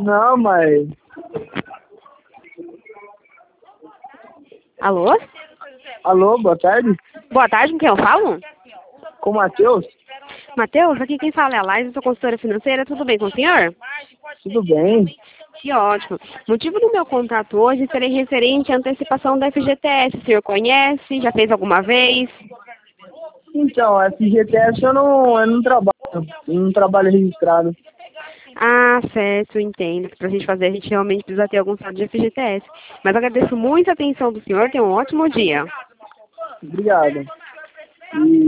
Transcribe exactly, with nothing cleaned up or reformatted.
Não, mas... Alô? Alô, boa tarde. Boa tarde, com quem eu falo? Com o Matheus? Matheus, aqui quem fala é a Laís, eu sou consultora financeira, tudo bem com o senhor? Tudo bem? Que ótimo. O motivo do meu contato hoje seria referente à antecipação da F G T S. O senhor conhece? Já fez alguma vez? Então, a F G T S eu não, eu não trabalho, eu não trabalho registrado. Ah, certo, entendo. Para a gente fazer, a gente realmente precisa ter algum estado de F G T S. Mas eu agradeço muito a atenção do senhor, tenha um ótimo dia. Obrigado. E...